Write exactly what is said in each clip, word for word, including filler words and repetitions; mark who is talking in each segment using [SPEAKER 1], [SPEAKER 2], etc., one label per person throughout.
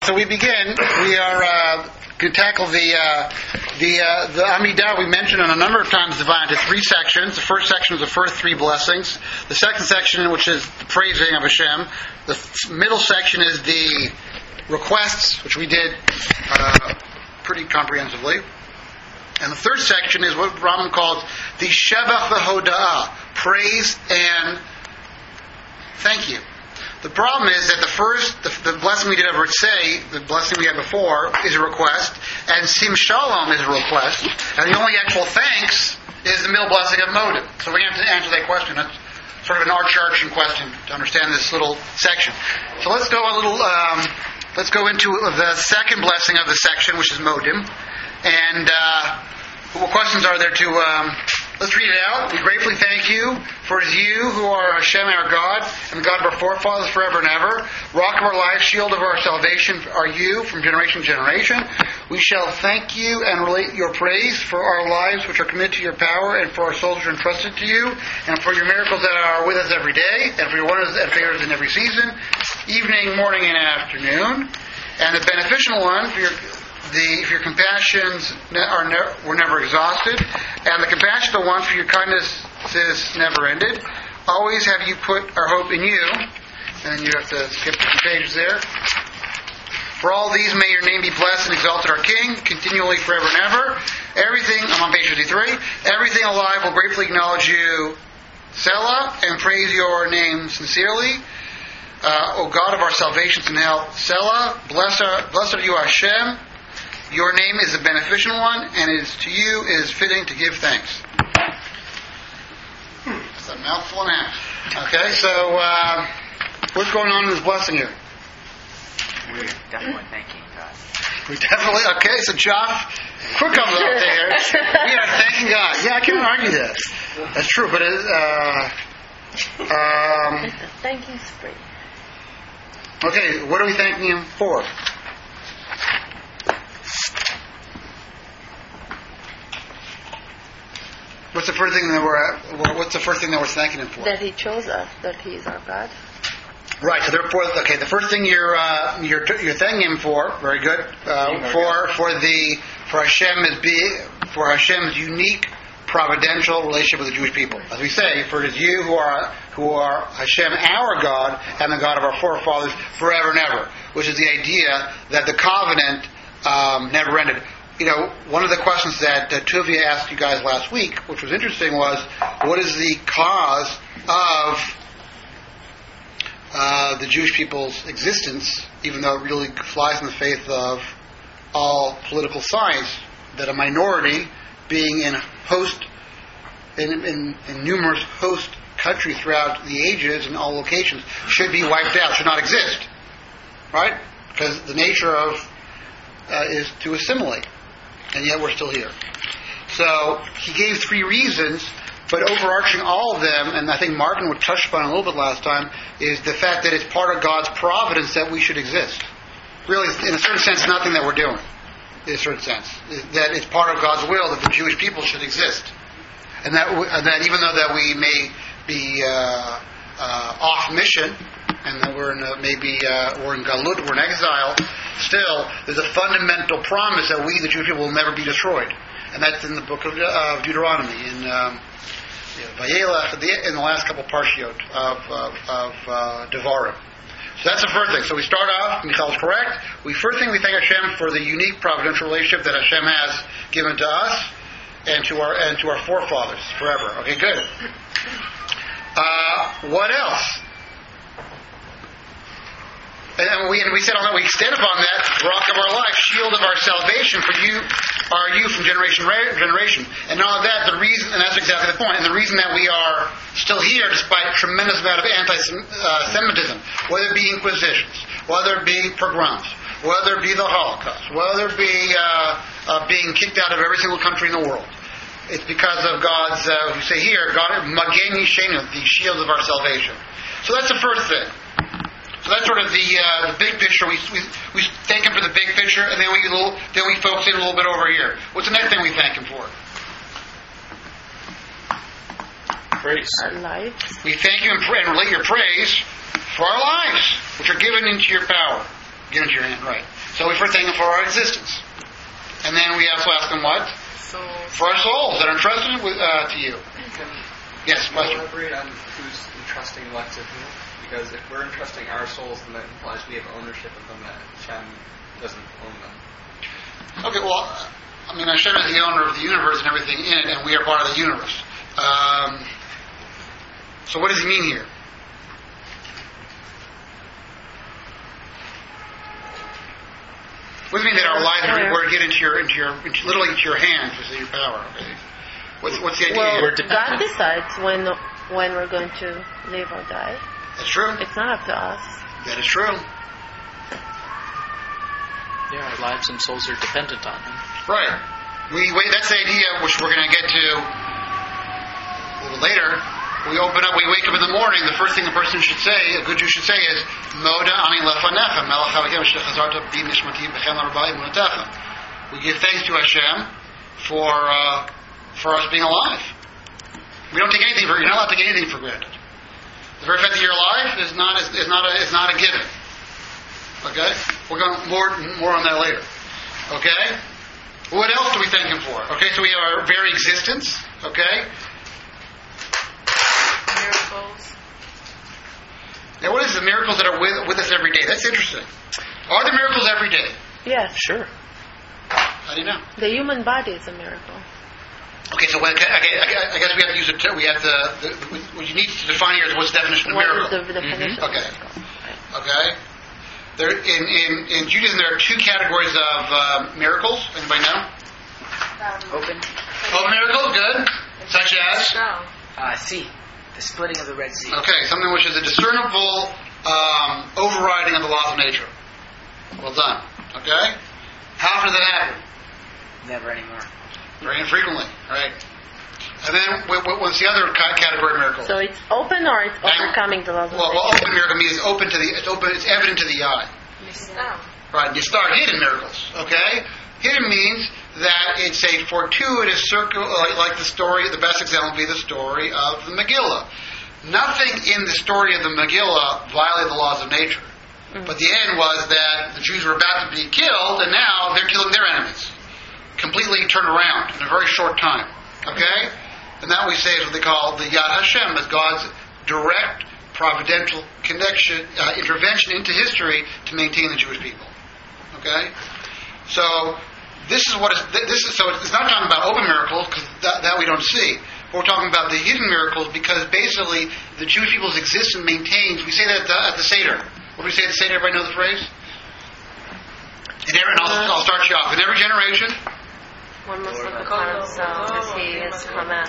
[SPEAKER 1] So we begin. We are uh, going to tackle the uh, the uh, the Amidah we mentioned on a number of times divided into three sections. The first section is the first three blessings. The second section, which is the praising of Hashem. The middle section is the requests, which we did uh, pretty comprehensively. And the third section is what Rambam calls the Shevach v'Hoda'ah, praise and thank you. The problem is that the first, the, the blessing we did over at Say, the blessing we had before, is a request, and Sim Shalom is a request, and the only actual thanks is the middle blessing of Modim. So we have to answer that question. That's sort of an arch-arching question to understand this little section. So let's go a little, um, let's go into the second blessing of the section, which is Modim. And uh, what questions are there to... Um, Let's read it out. We gratefully thank you, for it is you who are Hashem our God, and the God of our forefathers forever and ever. Rock of our life, shield of our salvation are you from generation to generation. We shall thank you and relate your praise for our lives which are committed to your power, and for our souls which are entrusted to you, and for your miracles that are with us every day, and for your wonders and favors in every season, evening, morning, and afternoon. And the beneficial one, for your... The, if your compassions are ne- were never exhausted, and the compassionate one for your kindness is never ended. Always have you put our hope in you, and you have to skip a few pages there. For all these, may your name be blessed and exalted, our King, continually, forever and ever. Everything, I'm on page fifty-three. Everything alive will gratefully acknowledge you, Selah, and praise your name sincerely. Uh, O God of our salvation and health, Selah, blessed are, blessed are you, Hashem. Your name is a beneficent one, and it is to you it is fitting to give thanks. Hmm, it's a mouthful and a half. Okay, so uh, what's going on in this blessing here?
[SPEAKER 2] We're definitely thanking God.
[SPEAKER 1] We definitely, okay, so Josh, quick comes up there. We are thanking God. Yeah, I can't argue that. That's true, but it, uh, um,
[SPEAKER 3] it's a thanking spree.
[SPEAKER 1] Okay, what are we thanking Him for? What's the first thing that we're What's the first thing that we're thanking Him for?
[SPEAKER 3] That He chose us. That He is our God.
[SPEAKER 1] Right. So therefore, okay. The first thing you're uh, you're you're thanking Him for, very good. Uh, for for the for Hashem is be for Hashem's unique providential relationship with the Jewish people. As we say, for it is you who are who are Hashem our God and the God of our forefathers forever and ever, which is the idea that the covenant um, never ended. You know, one of the questions that uh, Tuvia asked you guys last week, which was interesting, was what is the cause of uh, the Jewish people's existence, even though it really flies in the face of all political science, that a minority being in host in, in, in numerous host countries throughout the ages and all locations should be wiped out, should not exist, right? Because the nature of uh, is to assimilate. And yet we're still here. So he gave three reasons, but overarching all of them, and I think Martin would touch upon a little bit last time, is the fact that it's part of God's providence that we should exist. Really, in a certain sense, nothing that we're doing. In a certain sense, that it's part of God's will that the Jewish people should exist, and that and that even though that we may be uh, uh, off mission, and that we're in a, maybe uh, we're in Galut, we're in exile. Still, there's a fundamental promise that we, the Jewish people, will never be destroyed, and that's in the book of uh, Deuteronomy, in um, Vayelech, in the last couple parshiot of of, of uh, Devarim. So that's the first thing. So we start off. Michal is correct. We first thing we thank Hashem for the unique providential relationship that Hashem has given to us and to our and to our forefathers forever. Okay, good. Uh, what else? And we, and we said on that, we extend upon that, rock of our life, shield of our salvation, for you are you from generation to generation. And not only that, the reason, and that's exactly the point, and the reason that we are still here, despite a tremendous amount of anti-Semitism, whether it be inquisitions, whether it be pogroms, whether it be the Holocaust, whether it be uh, uh, being kicked out of every single country in the world, it's because of God's, uh, we say here, God, Magen Yishenu, the shield of our salvation. So that's the first thing. So that's sort of the uh, the big picture. We, we we thank Him for the big picture, and then we little, then we focus in a little bit over here. What's the next thing we thank Him for?
[SPEAKER 2] Praise.
[SPEAKER 3] Our lives.
[SPEAKER 1] We thank You and, pray, and relate Your praise for our lives, which are given into Your power. Get into your hand, right. So we first thank Him for our existence. And then we also ask Him what?
[SPEAKER 4] Souls.
[SPEAKER 1] For our souls that are entrusted with, uh, to you.
[SPEAKER 5] Can
[SPEAKER 1] Yes,
[SPEAKER 5] you
[SPEAKER 1] question.
[SPEAKER 5] elaborate on who's entrusting what to who? Because if we're entrusting our souls, then that implies we have ownership of them, that Hashem doesn't own them.
[SPEAKER 1] Okay, well, I mean, Hashem is the owner of the universe and everything in it, and we are part of the universe. Um, so what does He mean here? What does it mean that our lives were to get into your, into your, into, literally into your hands, is your power? Okay. What's, what's the idea
[SPEAKER 3] Well,
[SPEAKER 1] here?
[SPEAKER 3] God decides when when we're going to live or die.
[SPEAKER 1] That's true.
[SPEAKER 3] It's not up to us.
[SPEAKER 1] That is true.
[SPEAKER 4] Yeah, our lives and souls are dependent on Him.
[SPEAKER 1] Right. We wait. That's the idea, which we're going to get to a little later. We open up. We wake up in the morning. The first thing a person should say, a good Jew should say, is "Moda ani lefanecha, melech halayim shechazarta bi nishmati b'chem l'rabbai emunatechem." We give thanks to Hashem for uh, for us being alive. We don't take anything for. You're not allowed to take anything for granted. The very fact that you're alive is not is, is not a is not a given. Okay, we're going more more on that later. Okay, what else do we thank Him for? Okay, so we have our very existence. Okay.
[SPEAKER 4] Miracles.
[SPEAKER 1] Now, what is the miracles that are with, with us every day? That's interesting. Are there miracles every day?
[SPEAKER 3] Yes.
[SPEAKER 4] Sure.
[SPEAKER 1] How do you know?
[SPEAKER 3] The human body is a miracle.
[SPEAKER 1] Okay, so when, okay, I guess we have to use it. We have to. The, what you need to define here is what's the definition of
[SPEAKER 3] What
[SPEAKER 1] miracle.
[SPEAKER 3] is the definition
[SPEAKER 1] Mhm.
[SPEAKER 3] of
[SPEAKER 1] Okay.
[SPEAKER 3] miracle?
[SPEAKER 1] Okay. There, in, in, in Judaism, there are two categories of uh, miracles. Anybody know?
[SPEAKER 2] Open.
[SPEAKER 1] Oh, miracles, good. Such as?
[SPEAKER 2] Uh, sea. The splitting of the Red Sea.
[SPEAKER 1] Okay, something which is a discernible um, overriding of the laws of nature. Well done. Okay? How often does that happen?
[SPEAKER 2] Never anymore.
[SPEAKER 1] Very infrequently, right? And then what, what, what's the other ca- category of miracle?
[SPEAKER 3] So it's open or it's
[SPEAKER 1] Hang on.
[SPEAKER 3] overcoming the laws of
[SPEAKER 1] well, well,
[SPEAKER 3] nature?
[SPEAKER 1] open miracle means it's open to the it's open it's evident to the eye. Right? You start hidden miracles. Okay? Hidden means that it's a fortuitous circle, like, like the story. The best example would be the story of the Megillah. Nothing in the story of the Megillah violated the laws of nature.
[SPEAKER 3] Mm.
[SPEAKER 1] But the end was that the Jews were about to be killed, and now they're killing their enemies. Completely turned around in a very short time. Okay? And that we say is what they call the Yad Hashem, as God's direct, providential connection, uh, intervention into history to maintain the Jewish people. Okay? So, this is what is, this is, so it's not talking about open miracles, because that, that we don't see. But we're talking about the hidden miracles, because basically the Jewish people's existence maintains, we say that at the, at the Seder. What do we say at the Seder? Everybody know the phrase? In every, and I'll, I'll start you off. In every generation,
[SPEAKER 3] One must look upon himself as he is command.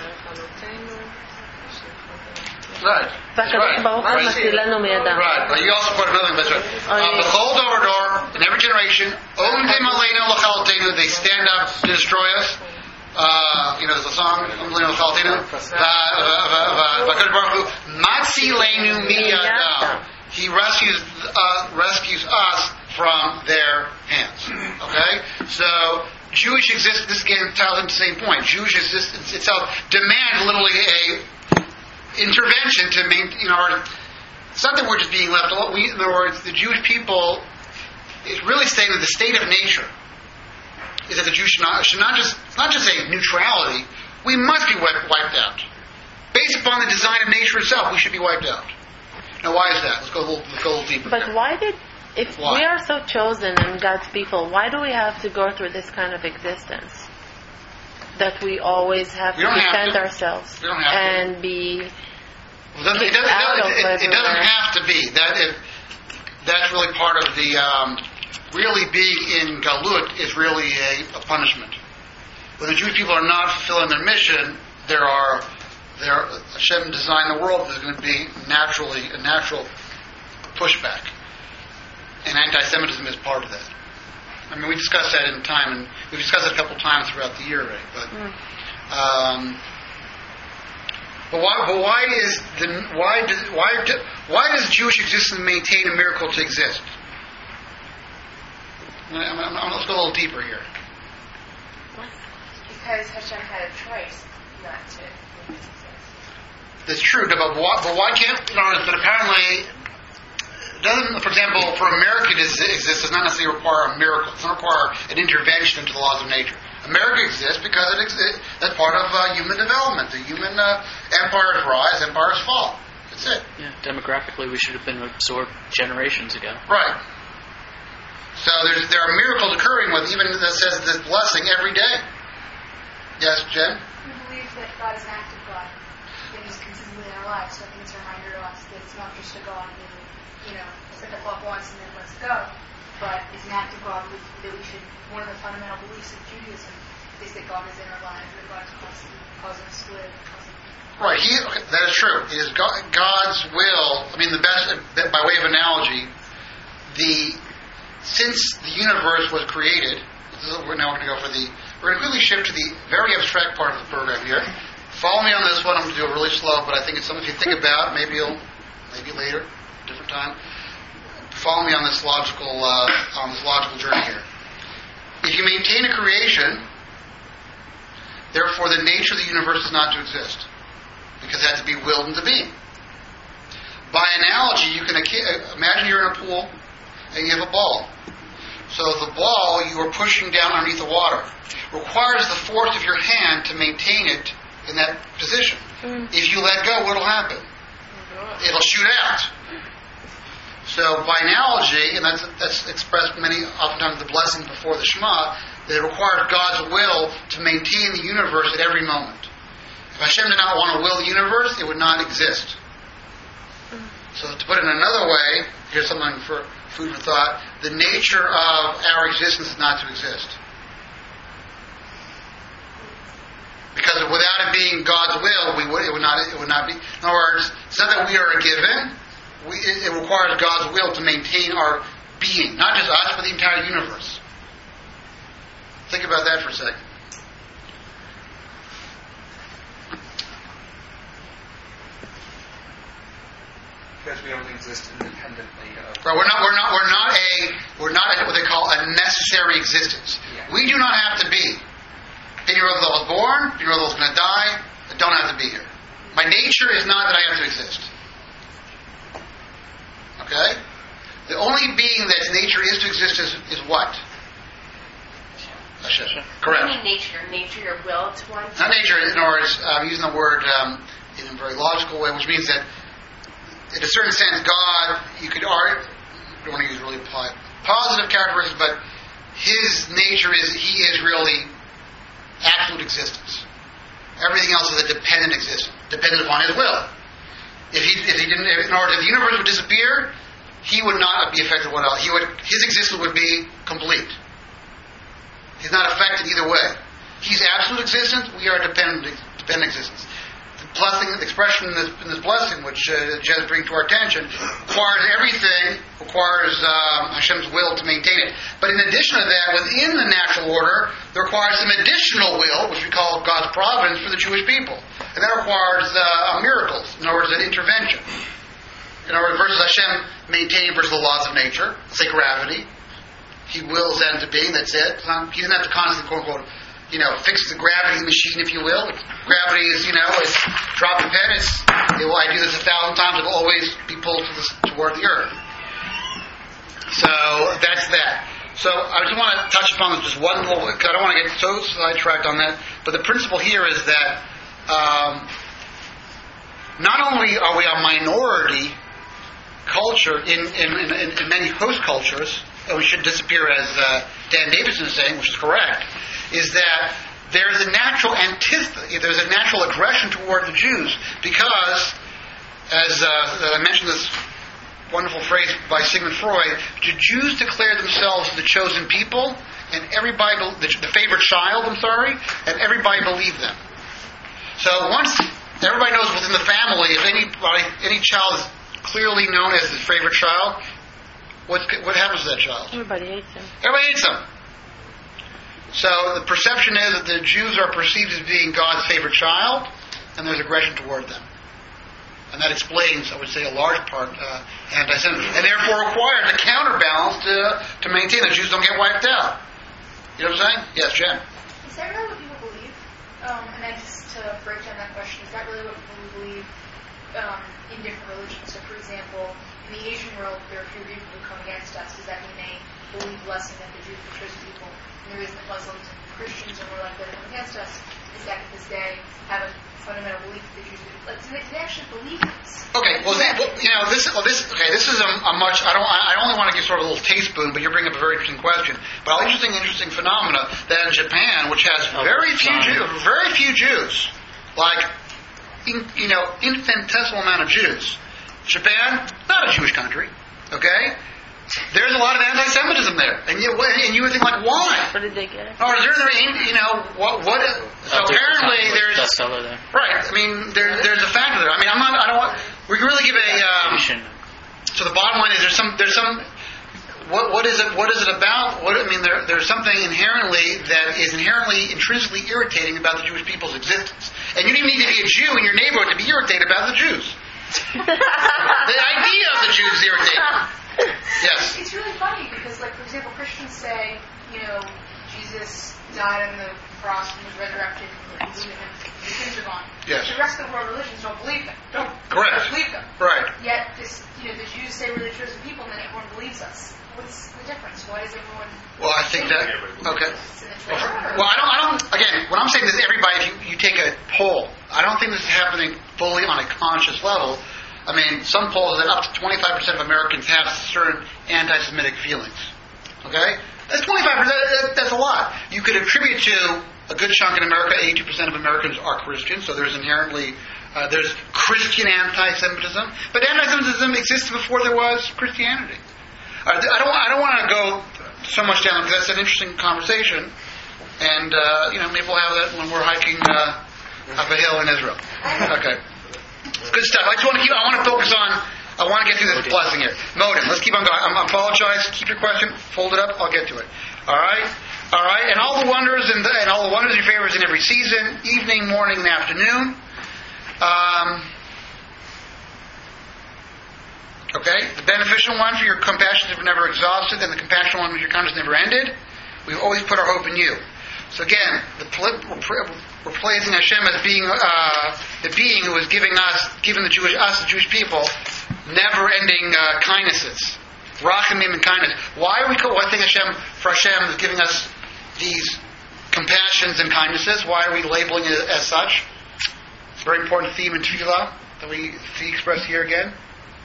[SPEAKER 1] right.
[SPEAKER 3] והקדוש ברוך הוא מצילנו מידם.
[SPEAKER 1] Right, but you also put another thing, that's right. Uh, B'chol door door, in every generation, Omdim aleinu l'chalotenu, they stand up to destroy us. Uh, you know, there's a song, Omdim aleinu l'chalotenu. V'akadosh Baruch Hu, Matzi leinu miyadav. He rescues, uh, rescues us from their hands. Okay? So, Jewish existence, this again ties into the same point. Jewish existence itself demands literally a intervention to maintain, you know, it's not that we're just being left alone. We, in other words, the Jewish people is really saying that the state of nature is that the Jews should not, should not just, it's not just a neutrality, we must be wiped, wiped out. Based upon the design of nature itself, we should be wiped out. Now, why is that? Let's go a little, let's go a little deeper.
[SPEAKER 3] But why did, if
[SPEAKER 1] Why?
[SPEAKER 3] we are so chosen and God's people, why do we have to go through this kind of existence? That we always have
[SPEAKER 1] We
[SPEAKER 3] to
[SPEAKER 1] don't have
[SPEAKER 3] defend
[SPEAKER 1] to.
[SPEAKER 3] ourselves
[SPEAKER 1] We don't have to.
[SPEAKER 3] and be
[SPEAKER 1] Well, it, doesn't, it,
[SPEAKER 3] kicked
[SPEAKER 1] doesn't,
[SPEAKER 3] out
[SPEAKER 1] it,
[SPEAKER 3] of
[SPEAKER 1] it, it doesn't
[SPEAKER 3] everywhere.
[SPEAKER 1] have to be. That it, that's really part of the um, really being in Galut is really a, a punishment. When the Jewish people are not fulfilling their mission, there are there Hashem designed the world. There's going to be naturally a natural pushback, and anti-Semitism is part of that. I mean, we discussed that in time, and we've discussed it a couple times throughout the year already. But, um, but why? But why is the why does why do, why does Jewish existence maintain a miracle to exist? I'm, I'm, I'm, let's go a little deeper here.
[SPEAKER 6] Because Hashem had a choice not to.
[SPEAKER 1] That's true, but why, but why can't? You know, but apparently, doesn't, for example, for America to exist does not necessarily require a miracle. It doesn't require an intervention into the laws of nature. America exists because it exists, that's part of uh, human development. The human uh, empires rise, empires fall. That's it.
[SPEAKER 4] Yeah, demographically, we should have been absorbed generations ago.
[SPEAKER 1] Right. So there's, there are miracles occurring with even that says this blessing every day. Yes, Jen?
[SPEAKER 6] We believe that God is an active God, that He's consistently in our lives. So I think it's a reminder to us that it's not just a God who, you know, set the clock once and then lets it go, but is an active God who, that we should, one of the fundamental beliefs of Judaism is that God is in our lives, that God is constantly causing us to live. Causing
[SPEAKER 1] Right. He, okay, that is true. It is God, God's will. I mean, the best, by way of analogy, the since the universe was created, this is, we're now going to go for the, we're going to quickly shift to the very abstract part of the program here. Follow me on this one. I'm going to do it really slow, but I think it's something if you think about, maybe you'll, maybe later, different time. Follow me on this logical, uh, on this logical journey here. If you maintain a creation, therefore the nature of the universe is not to exist, because it has to be willed into being. By analogy, you can imagine you're in a pool and you have a ball. So the ball you are pushing down underneath the water requires the force of your hand to maintain it in that position. Mm. If you let go, what will happen? It'll shoot out. So by analogy, and that's, that's expressed many, oftentimes the blessing before the Shema, that it requires God's will to maintain the universe at every moment. If Hashem did not want to will the universe, it would not exist. So to put it in another way, here's something for food for thought. The nature of our existence is not to exist. Because without it being God's will, we would, it would not it would not be. In other words, it's not that we are a given. We, it, it requires God's will to maintain our being. Not just us, but the entire universe. Think about that for a second.
[SPEAKER 5] Because we don't exist independently of.
[SPEAKER 1] Right, we're not. We're not. We're not a. We're not a, what they call a necessary existence.
[SPEAKER 5] Yeah.
[SPEAKER 1] We do not have to be. Didn't you know that I was born? Didn't you know that I was going to die? I don't have to be here. My nature is not that I have to exist. Okay. The only being that's nature is to exist is, is what? Hashem. Correct.
[SPEAKER 6] What do you mean nature? Nature, your will to one?
[SPEAKER 1] Not nature. In other words, I'm using the word um, in a very logical way, which means that. In a certain sense, God, you could argue, I don't want to use really positive characteristics, but His nature is, He is really absolute existence. Everything else is a dependent existence, dependent upon His will. If He, if he didn't, in order, if the universe would disappear, He would not be affected. What else? He would, His existence would be complete. He's not affected either way. He's absolute existence. We are dependent, dependent existence. Blessing, the expression in this, in this blessing, which uh, Jez brings to our attention, requires everything, requires um, Hashem's will to maintain it. But in addition to that, within the natural order, there requires some additional will, which we call God's providence for the Jewish people. And that requires uh, miracles, in other words, an intervention. In other words, versus Hashem maintaining versus the laws of nature, say gravity. He wills that into being, that's it. He doesn't have to constantly, quote unquote, you know, fix the gravity machine, if you will. Gravity is, you know, it's drop a pen, it's, it will, I do this a thousand times, it will always be pulled to the, toward the earth. So, that's that. So, I just want to touch upon just one little, because I don't want to get so sidetracked on that, but the principle here is that um, not only are we a minority culture in, in, in, in many host cultures, and we should disappear as uh, Dan Davidson is saying, which is correct, is that there's a natural antithesis, there's a natural aggression toward the Jews, because, as uh, I mentioned this wonderful phrase by Sigmund Freud, the Jews declare themselves the chosen people, and everybody, the, the favorite child, I'm sorry, and everybody believed them. So once everybody knows within the family, if anybody, any child is clearly known as the favorite child, what, what happens to that child?
[SPEAKER 3] Everybody hates him.
[SPEAKER 1] Everybody hates them. So the perception is that the Jews are perceived as being God's favorite child, and there's aggression toward them. And that explains, I would say, a large part uh, anti-Semitism. And therefore required the counterbalance to, to maintain that Jews don't get wiped out. You know what I'm saying? Yes, Jen.
[SPEAKER 6] Is that really what people believe? Um, and then just to break down that question, is that really what people believe um, in different religions? So, for example, in the Asian world, there are fewer people who come against us. Does that mean they believe less in that the Jews are chosen people? And the reason that Muslims and Christians are more likely to come against us is that to this day have a fundamental belief that the Jews are people. Like, do they, do they actually believe this?
[SPEAKER 1] Okay, well, they, well, you know, this, well, this, okay, this is a, a much. I don't. I only want to give sort of a little teaspoon, but you're bringing up a very interesting question. But an interesting, interesting phenomena that in Japan, which has very few, Jew, very few Jews, like, in, you know, infinitesimal amount of Jews. Japan, not a Jewish country. Okay, there's a lot of anti-Semitism there, and you and you would think like, why?
[SPEAKER 3] Where did they get it?
[SPEAKER 1] Or is there, you know, what? What? So apparently, there's
[SPEAKER 4] bestseller there.
[SPEAKER 1] right. I mean, there, there's a factor there. I mean, I'm not. I don't want. We can really give a. Um, so the bottom line is there's some. There's some. What what is it? What is it about? What I mean, there there's something inherently that is inherently intrinsically irritating about the Jewish people's existence, and you don't even need to be a Jew in your neighborhood to be irritated about the Jews. The idea of the Jews is irritating. Yes.
[SPEAKER 6] It's really funny because, like, for example, Christians say, you know, Jesus died on the cross and was resurrected and believe in him, your sins are gone.
[SPEAKER 1] Yes.
[SPEAKER 6] The rest of the world religions don't believe them. Don't,
[SPEAKER 1] Correct.
[SPEAKER 6] don't believe them.
[SPEAKER 1] Right.
[SPEAKER 6] Yet, this, you know, the Jews say we're the chosen people, and then everyone believes us. What's the difference? Why does everyone?
[SPEAKER 1] Well, I think that. Okay.
[SPEAKER 6] It's in the treasure.
[SPEAKER 1] Well, I don't. I don't. Again, when I'm saying this, everybody, if you, you take a poll, I don't think this is happening fully on a conscious level. I mean, some polls that up to twenty-five percent of Americans have certain anti-Semitic feelings. Okay, that's twenty-five percent. That's a lot. You could attribute to a good chunk in America. eighty percent of Americans are Christian, so there's inherently uh, there's Christian anti-Semitism. But anti-Semitism existed before there was Christianity. I don't. I don't want to go so much down because that's an interesting conversation, and uh, you know maybe we'll have that when we're hiking uh, up a hill in Israel. Okay, good stuff. I just want to keep. I want to focus on. I want to get through this blessing here. Modem. Let's keep on going. I apologize. Keep your question. Fold it up. I'll get to it. All right. All right. And all the wonders and, the, and all the wonders and favors in every season, evening, morning, and afternoon. Um. Okay, the beneficial one for your compassion is never exhausted, and the compassionate one for your kindness never ended. We've always put our hope in you. So again, the, we're praising Hashem as being uh, the being who is giving us, giving the Jewish us, the Jewish people, never-ending uh, kindnesses, rachamim and kindness. Why are we? Why think Hashem for Hashem is giving us these compassions and kindnesses? Why are we labeling it as such? It's a very important theme in Tefillah that we see expressed here again.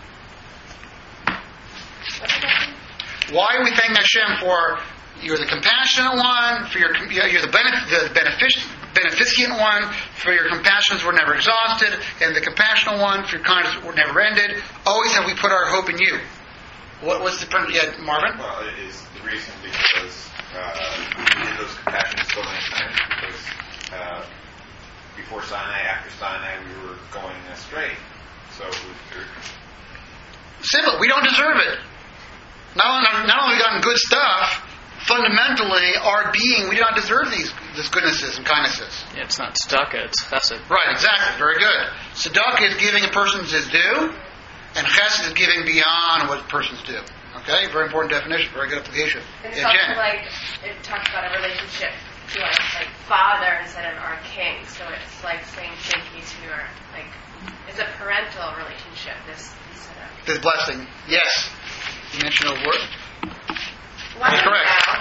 [SPEAKER 1] Why are we thanking Hashem for you're the compassionate one, for your you're the, benef- the benefic- beneficent one, for your compassions were never exhausted, and the compassionate one for your kindness were never ended. Always have we put our hope in you. What was the yeah, Marvin?
[SPEAKER 7] Well, it is the reason because uh, we did those compassions so many times because uh, before Sinai, after Sinai, we were going astray. So we
[SPEAKER 1] simple. We don't deserve it. Not only, not only have we gotten good stuff, fundamentally, our being, we do not deserve these, these goodnesses and kindnesses.
[SPEAKER 4] Yeah, it's not tzedakah, it's chesed.
[SPEAKER 1] Right, exactly. Very good. Tzedakah is giving a person's his due, and chesed is giving beyond what persons do. Okay? Very important definition. Very good application.
[SPEAKER 8] And it's
[SPEAKER 1] Yeah,
[SPEAKER 8] also
[SPEAKER 1] Jen.
[SPEAKER 8] like, it talks about a relationship to our, like, father instead of our king. So it's like saying thank you to our, like, it's a parental relationship, this instead of...
[SPEAKER 1] This blessing. Yes. You mentioned a word.
[SPEAKER 8] What
[SPEAKER 1] That's correct.
[SPEAKER 8] now?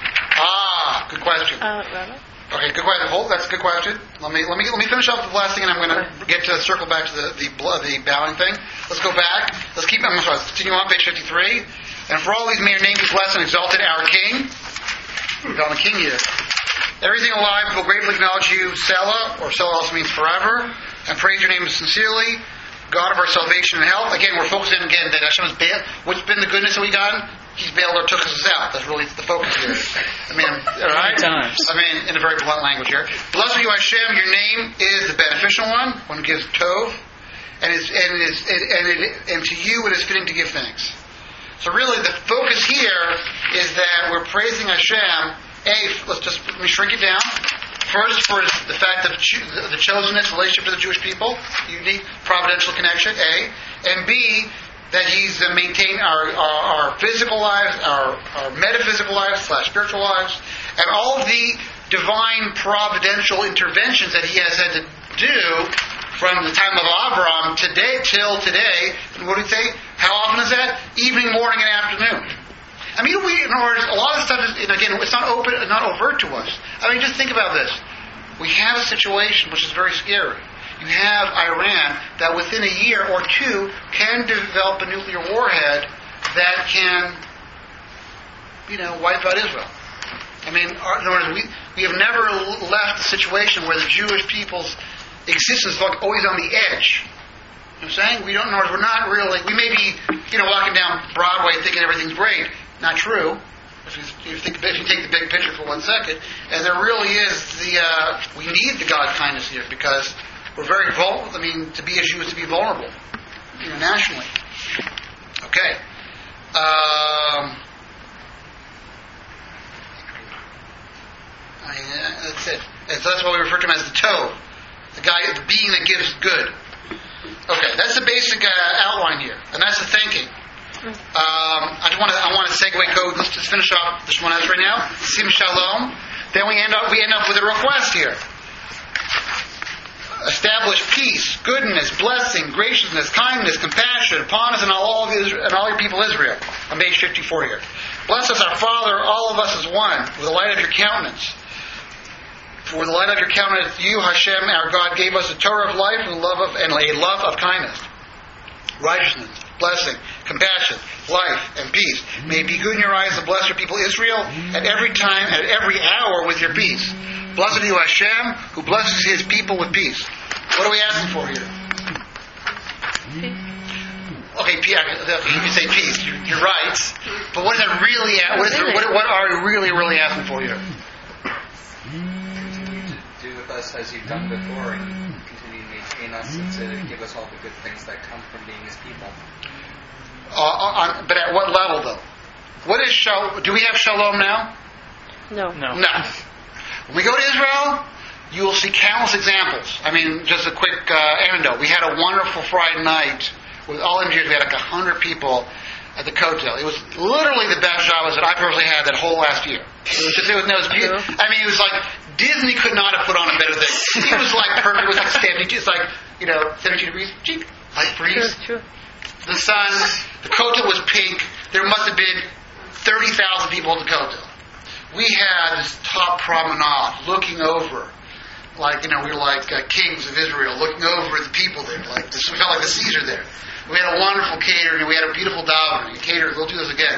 [SPEAKER 1] Ah, good question.
[SPEAKER 3] Uh, Rabbi?
[SPEAKER 1] Okay, good question. Hold, that's a good question. Let me let me let me finish off the last thing, and I'm going to get to circle back to the the, bl- the bowing thing. Let's go back. Let's keep. I'm sorry. Let's continue on page fifty-three. And for all these may your name be blessed and exalted, our King. We've got the King here. Everything alive will gratefully acknowledge you, Selah, or Selah also means forever, and praise your name sincerely. God of our salvation and help. Again, we're focusing again that Hashem has bailed. What's been the goodness that we got? He's bailed or took us out. That's really the focus here. I mean, all right?
[SPEAKER 4] Times.
[SPEAKER 1] I mean, in a very blunt language here. Blessed are you, Hashem. Your name is the beneficial one. One who gives tov, and is and it is and it, and to you it is fitting to give thanks. So really, the focus here is that we're praising Hashem. A, let's just let me shrink it down. First, for the fact of the chosenness, relationship to the Jewish people, unique providential connection, A. And B, that He's maintained our, our, our physical lives, our, our metaphysical lives, slash spiritual lives, and all of the divine providential interventions that He has had to do from the time of Abraham today till today. And what did He say? How often is that? Evening, morning, and afternoon. I mean, we, in other words, a lot of stuff is, and again, it's not open, not overt to us. I mean, just think about this. We have a situation which is very scary. You have Iran that within a year or two can develop a nuclear warhead that can, you know, wipe out Israel. I mean, in other words, we, we have never left a situation where the Jewish people's existence is like always on the edge. You know what I'm saying? We don't know, we're not really, we may be, you know, walking down Broadway thinking everything's great. Not true. If you, if you, think, if you take the big picture for one second. And there really is the, uh, we need the God kindness here because we're very vulnerable. I mean, to be a Jew is to be vulnerable, you know, nationally. Okay. Um, I mean, that's it. And so that's why we refer to him as the Tov, the guy, the being that gives good. Okay, that's the basic uh, outline here, and that's the thinking. Um, I just want to I want to segue code. Let's just finish off this one as right now. Sim Shalom. Then we end up we end up with a request here. Establish peace, goodness, blessing, graciousness, kindness, compassion upon us and all of Israel, and all your people Israel. On page fifty-four here. Bless us, our Father, all of us as one, with the light of your countenance. For with the light of your countenance, you, Hashem, our God, gave us a Torah of life and love of and a love of kindness, righteousness, blessing, compassion, life, and peace. May it be good in your eyes to bless your people Israel at every time, at every hour with your peace. Blessed are you, Hashem, who blesses his people with peace. What are we asking for here? Okay, you can say peace. You're, you're right. But what is it really? What, is it, what, what are we really, really asking for here?
[SPEAKER 5] Do with us as you've done before, and continue to maintain us, and to give us all the good things that come from being His people.
[SPEAKER 1] Uh, on, but at what level, though? What is shalom? Do we have shalom now?
[SPEAKER 3] No.
[SPEAKER 4] No.
[SPEAKER 1] No. When we go to Israel, you will see countless examples. I mean, just a quick uh, anecdote. We had a wonderful Friday night with all engineers. We had like a hundred people at the Kotel. It was literally the best Shabbos that I personally had that whole last year. It was just, it was, no, it was beautiful. I mean, it was like Disney could not have put on a better thing. It was like perfect. It was like seventy. It's like, you know, seventy degrees. Cheap. Light breeze.
[SPEAKER 3] True, true.
[SPEAKER 1] The sun. The Kotel was pink. There must have been thirty thousand people at the Kotel. We had this top promenade looking over, like, you know, we were like uh, kings of Israel, looking over at the people there. Like this, we felt like the Caesar there. We had a wonderful catering. We had a beautiful davening. Catered. We'll do this again.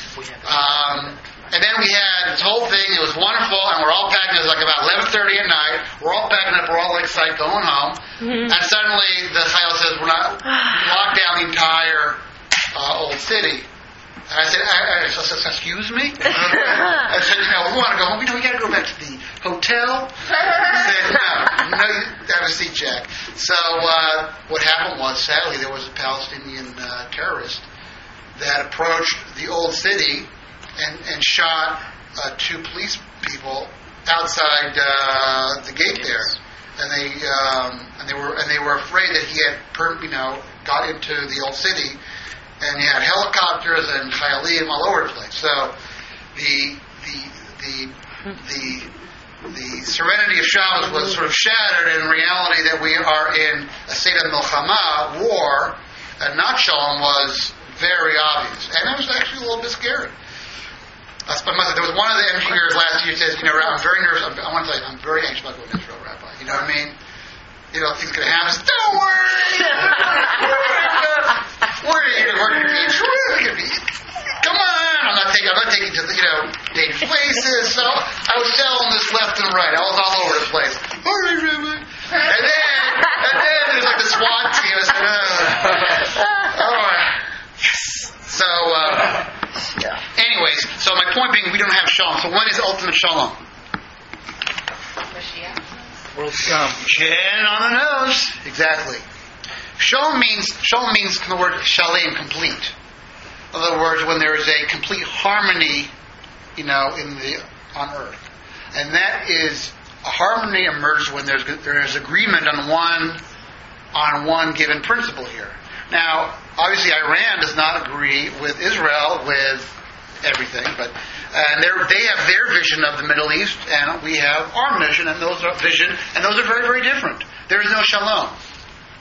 [SPEAKER 1] Um, and then we had this whole thing. It was wonderful, and we're all packing. It was like about eleven thirty at night. We're all packing up. We're all excited going home. Mm-hmm. And suddenly the Chayil says, "We're not we locked down the entire uh, old city." And I said, I, I said, excuse me? I said, you know, we want to go home. You know, we got to go back to the hotel. He said, no, no, you have a seat, Jack. So uh, what happened was, sadly, there was a Palestinian uh, terrorist that approached the old city and, and shot uh, two police people outside uh, the gate there. And they um, and they were and they were afraid that he had, per, you know, got into the old city. And he had helicopters and chayalim all over the place. So the the the the the serenity of Shabbos was sort of shattered in reality that we are in a state of milchama, war, and not shalom was very obvious. And it was actually a little bit scary. That's my mother. There was one of the engineers last year who says, you know, I'm very nervous. I'm, I want to tell you, I'm very anxious about going to Israel, Rabbi. You know what I mean? You know, things going to happen. Don't worry! We're here to work your beach. We're going to be. Come on! I'm not taking. I'm not taking to the, you know, dangerous places. So I was selling this left and right. I was all over the place. All right, Rabbi. And then, and then there's like the SWAT team. I said, oh, all right. So, uh, anyways, so my point being, we don't have shalom. So when is ultimate shalom?
[SPEAKER 4] World come.
[SPEAKER 1] Chin on the nose. Exactly. Shalom means shalom means the word shalem, complete. In other words, when there is a complete harmony, you know, in the on earth, and that is a harmony emerges when there's there is agreement on one on one given principle here. Now, obviously, Iran does not agree with Israel with everything, but and they have their vision of the Middle East, and we have our vision, and those are vision, and those are very, very different. There is no shalom.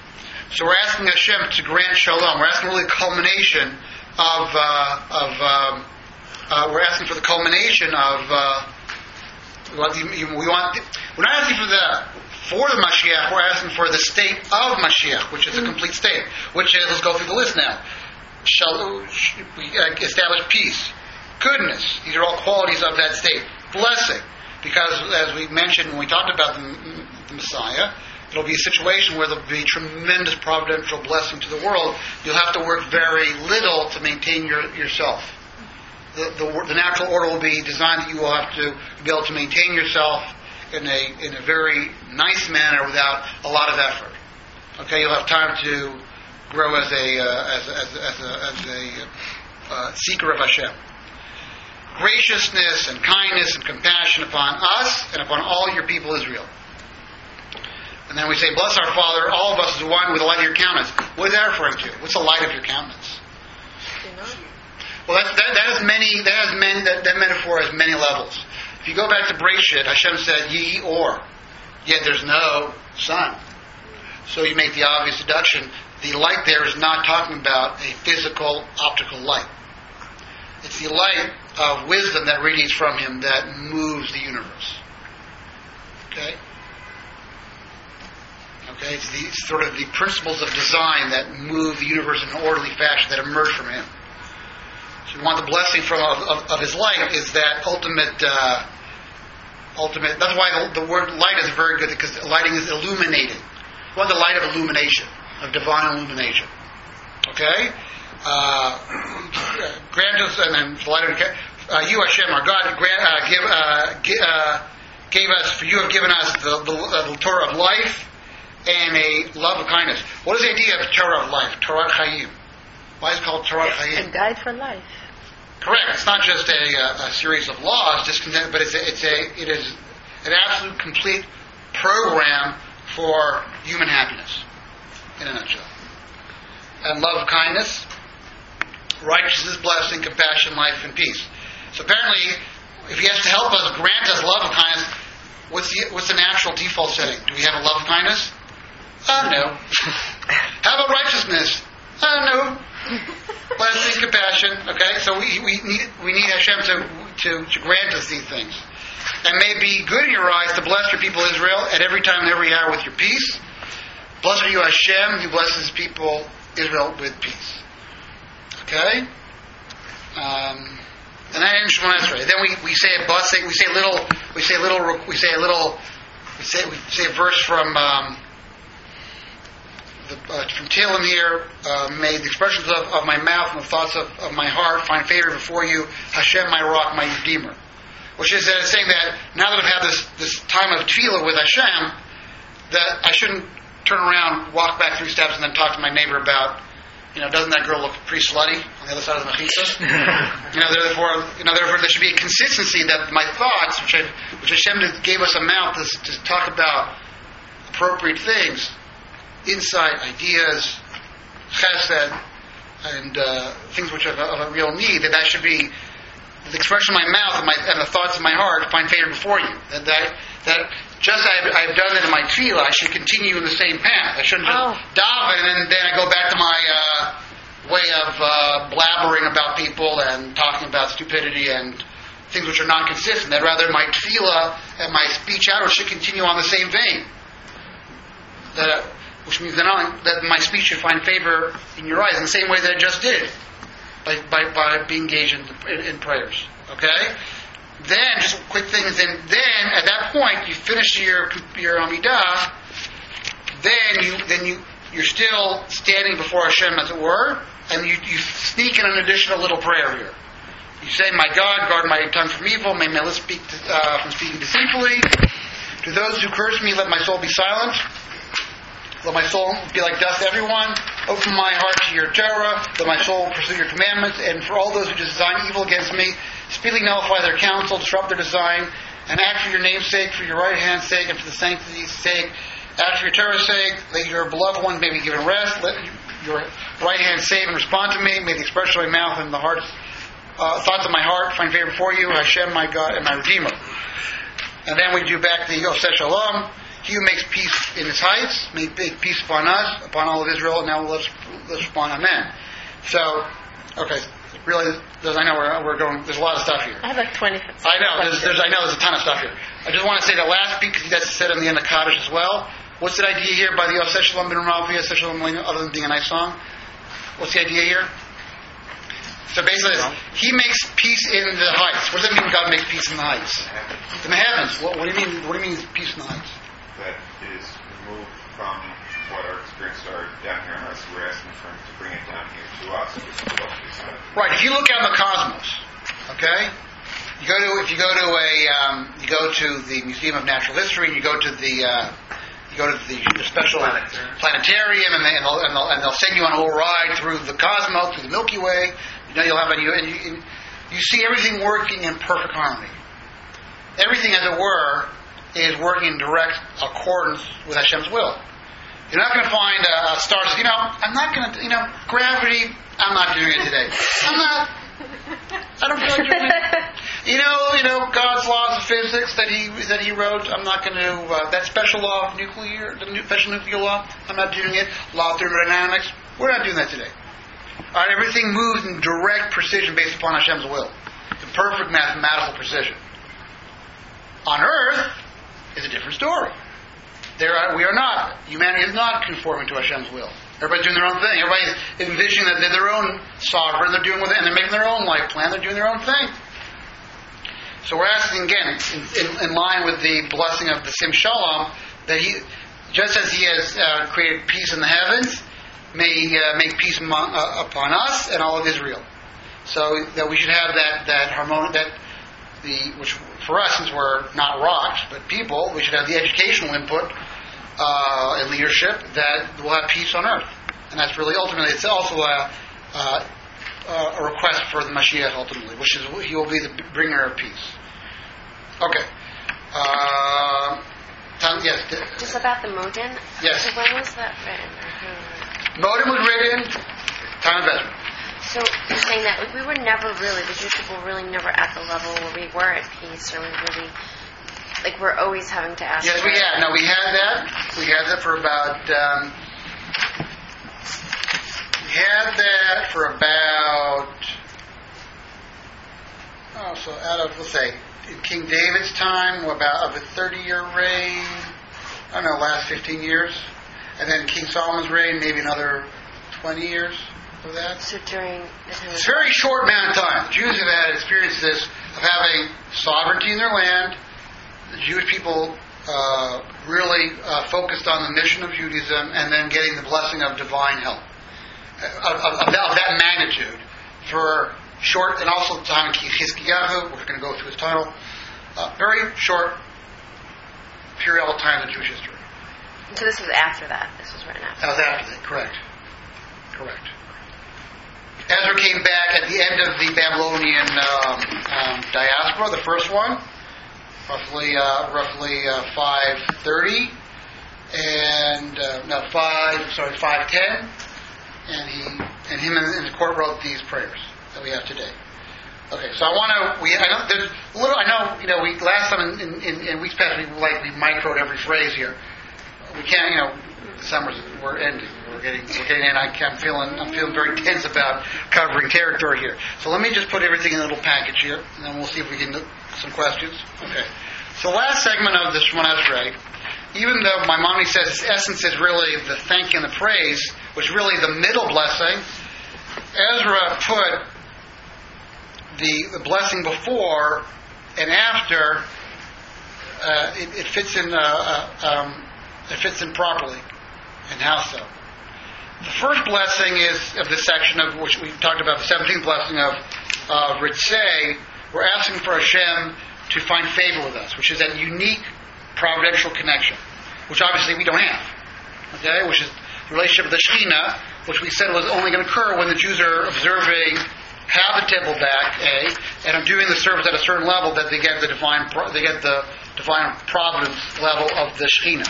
[SPEAKER 1] So we're asking Hashem to grant shalom. We're asking really the culmination of, uh, of um, uh, we're asking for the culmination of, uh, we want, we want, we're not asking for the, for the Mashiach, we're asking for the state of Mashiach, which is a complete state, which is, let's go through the list now. Shall we establish peace, goodness, these are all qualities of that state. Blessing, because as we mentioned when we talked about the, the Messiah, it'll be a situation where there'll be tremendous providential blessing to the world. You'll have to work very little to maintain your, yourself. The, the, the natural order will be designed that you will have to be able to maintain yourself in a in a very nice manner without a lot of effort. Okay, you'll have time to grow as a uh, as, as, as a, as a uh, seeker of Hashem. Graciousness and kindness and compassion upon us and upon all your people Israel. And then we say, bless our Father, all of us as one with the light of your countenance. What is that referring to? What's the light of your countenance? Well, that, that, that has many. That has many. That, that metaphor has many levels. If you go back to Bereshit, Hashem said, "Ye or," yet there's no sun. So you make the obvious deduction: the light there is not talking about a physical optical light. It's the light of wisdom that radiates from Him that moves the universe. Okay. Okay. It's the sort of the principles of design that move the universe in an orderly fashion that emerge from Him. So we want the blessing from of, of, of His light is that ultimate, uh, ultimate. That's why the, the word light is very good because lighting is illuminating. We want the light of illumination, of divine illumination. Okay, uh, grant us, and then the light of uh, you, Hashem, our God, grant, uh, give, uh, gi- uh, gave us. For you have given us the, the, uh, the Torah of life and a love of kindness. What is the idea of Torah of life? Torah Chaim. Why is it called Torah Chaim?
[SPEAKER 3] A guide for life.
[SPEAKER 1] Correct. It's not just a, a series of laws, just content, but it's a, it's a it is an absolute complete program for human happiness, in a nutshell. And love of kindness, righteousness, blessing, compassion, life, and peace. So apparently, if He has to help us, grant us love of kindness, what's the what's the natural default setting? Do we have a love of kindness? Oh no. How about righteousness? Oh no. Blessing, compassion. Okay, so we we need we need Hashem to, to to grant us these things. And may be good in your eyes to bless your people Israel at every time and every hour with your peace. Blessed are you, Hashem, who blesses His people Israel with peace. Okay? Um, and then in Shemona Esrei. Then we, we say a blessing. We say a little. We say a little. We say a little. We say we say a verse from um, the, uh, from Tehillim here. Uh, may the expressions of, of my mouth and the thoughts of, of my heart find favor before you, Hashem, my rock, my redeemer. Which is uh, saying that now that I've had this this time of tefillah with Hashem, that I shouldn't turn around, walk back three steps, and then talk to my neighbor about, you know, doesn't that girl look pretty slutty on the other side of the mechitza? you know, therefore, you know, therefore, there should be a consistency that my thoughts, which I, which Hashem gave us a mouth to, to talk about appropriate things, insight, ideas, chesed, and uh, things which are of a real need. That that should be the expression of my mouth and, my, and the thoughts of my heart find favor before you. That that, that just as I've, I've done that in my tefillah, I should continue in the same path. I shouldn't just
[SPEAKER 3] oh.
[SPEAKER 1] daven and then, then I go back to my uh, way of uh, blabbering about people and talking about stupidity and things which are not consistent. I'd rather my tefillah and my speech out should continue on the same vein. That, which means that, not, that my speech should find favor in your eyes in the same way that it just did. By, by, by being engaged in, in, in prayers. Okay? Then, just quick things, then, then at that point, you finish your your Amidah, then, you, then you, you're still standing before Hashem, as it were, and you, you sneak in an additional little prayer here. You say, my God, guard my tongue from evil, may my lips speak to, uh, from speaking deceitfully. To those who curse me, let my soul be silent. Let my soul be like dust to everyone. Open my heart to your Torah. Let my soul pursue your commandments. And for all those who design evil against me, speedily nullify their counsel, disrupt their design, and act for your name's sake, for your right hand's sake, and for the sanctity's sake. Act for your Torah's sake. Let your beloved ones may be given rest. Let your right hand save and respond to me. May the expression of my mouth and the heart's uh, thoughts of my heart find favor before you, Hashem, my God, and my Redeemer. And then we do back the Oseh Shalom. He who makes peace in his heights, may make peace upon us, upon all of Israel, and now let's, let's respond, amen. So, okay, really, there's, I know we're, we're going, there's a lot of stuff here.
[SPEAKER 3] I have like twenty minutes.
[SPEAKER 1] I know, there's, there's, I know there's a ton of stuff here. I just want to say the last beat, because that's said in the end of Kaddish as well. What's the idea here by the Oseh Shalom Ben Ravi, Oseh Shalom, other than being a nice song? What's the idea here? So basically, he makes peace in the heights. What does that mean? God makes peace in the heights. In the heavens. What, what do you mean? What do you mean peace in the heights?
[SPEAKER 7] That is removed from what our experiences are down here on earth. So we're asking for him to bring it down here to us.
[SPEAKER 1] Right. If you look out in the cosmos, okay, you go to if you go to a um, you go to the Museum of Natural History and you go to the uh, you go to the, the special planetarium, planetarium and, they, and, they'll, and, they'll, and they'll send you on a little ride through the cosmos, through the Milky Way. You know, you'll have a, you, and you, and you see everything working in perfect harmony. Everything, as it were, is working in direct accordance with Hashem's will. You're not going to find a, a star says, you know, I'm not going to, you know, gravity, I'm not doing it today. I'm not, I don't feel like doing it. You know, you know, God's laws of physics that he that he wrote, I'm not going to, uh, that special law of nuclear, the new, special nuclear law, I'm not doing it. Law of thermodynamics, we're not doing that today. All right, everything moves in direct precision based upon Hashem's will. The perfect mathematical precision. On earth is a different story. There are, we are not. Humanity is not conforming to Hashem's will. Everybody's doing their own thing. Everybody's envisioning that they're their own sovereign. They're doing with it, and they're making their own life plan. They're doing their own thing. So we're asking again, in, in, in line with the blessing of the Sim Shalom, that he, just as he has uh, created peace in the heavens, may uh, make peace among, uh, upon us and all of Israel. So that we should have that that harmony, that the which for us, since we're not rocks but people, we should have the educational input uh, and leadership that will have peace on earth. And that's really ultimately it's also a, uh, a request for the Mashiach ultimately, which is he will be the bringer of peace. Okay. Uh, Tom, yes.
[SPEAKER 9] Just about the Modin.
[SPEAKER 1] Yes.
[SPEAKER 9] So when was that written?
[SPEAKER 1] Modin was written time of Ezra.
[SPEAKER 9] So you're saying that like, we were never really, the Jewish people were really never at the level where we were at peace, or we really, like we're always having to ask.
[SPEAKER 1] Yes, we had. No, we had that. We had that for about. Um, we had that for about. Oh, so out of let's say in King David's time, about of a thirty-year reign. I don't know, last fifteen years, and then King Solomon's reign, maybe another twenty years. That.
[SPEAKER 9] So during
[SPEAKER 1] it's a very short amount of time. The Jews have had experiences of having sovereignty in their land. The Jewish people uh, really uh, focused on the mission of Judaism and then getting the blessing of divine help of, of, of, that, of that magnitude for short, and also the time of Chizkiyahu, we're going to go through his title, uh, very short periodical time in Jewish history.
[SPEAKER 9] So this was after that. This was written after.
[SPEAKER 1] That was after that, correct. Correct. Ezra came back at the end of the Babylonian um, um, diaspora, the first one, roughly uh, roughly uh, five thirty, and uh, no five sorry five ten, and he and him and the court wrote these prayers that we have today. Okay, so I want to we I know there's a little I know you know we last time in, in, in weeks past we like we microed every phrase here. We can't you know. Summers we're ending. We're getting we're getting in. I, I'm feeling I'm feeling very tense about covering territory here. So let me just put everything in a little package here, and then we'll see if we can do some questions. Okay. So last segment of this Shemona Esrei, even though my mommy says its essence is really the thank and the praise, which really the middle blessing, Ezra put the the blessing before and after. Uh, it, it fits in. Uh, uh, um, it fits in properly. And how so? The first blessing is of this section of which we talked about, the seventeenth blessing of uh, Ritzei. We're asking for Hashem to find favor with us, which is that unique providential connection, which obviously we don't have. Okay, which is the relationship with the Shekhinah, which we said was only going to occur when the Jews are observing, have the temple back, a, and are doing the service at a certain level that they get the divine, they get the divine providence level of the Shekhinah.